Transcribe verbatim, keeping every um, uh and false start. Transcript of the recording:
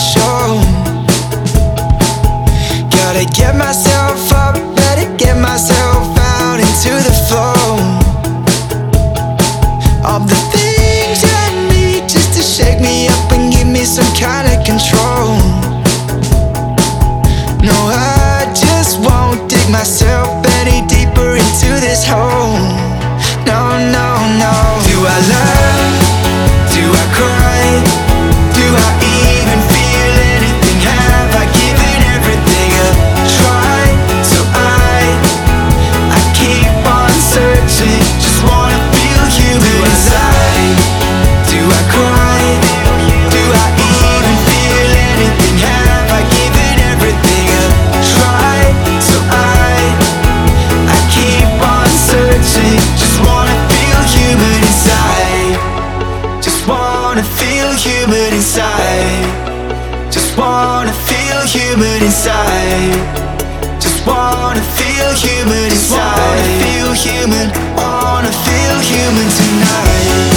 show. Gotta get myself up, better get myself out into the flow of the things I need just to shake me up and give me some kind of control. No, I just won't dig myself any deeper into this hole. No, no, no. Do I love? Do I cry? Do I even feel anything? Have I given everything a try? So I, I keep on searching, just wanna feel human inside. Do I cry? Do I even feel anything? Have I given everything a try? So I, I keep on searching, just wanna feel human inside. Just wanna feel human inside. Just wanna feel human inside. Just wanna feel human inside. Wanna feel human, wanna feel human tonight.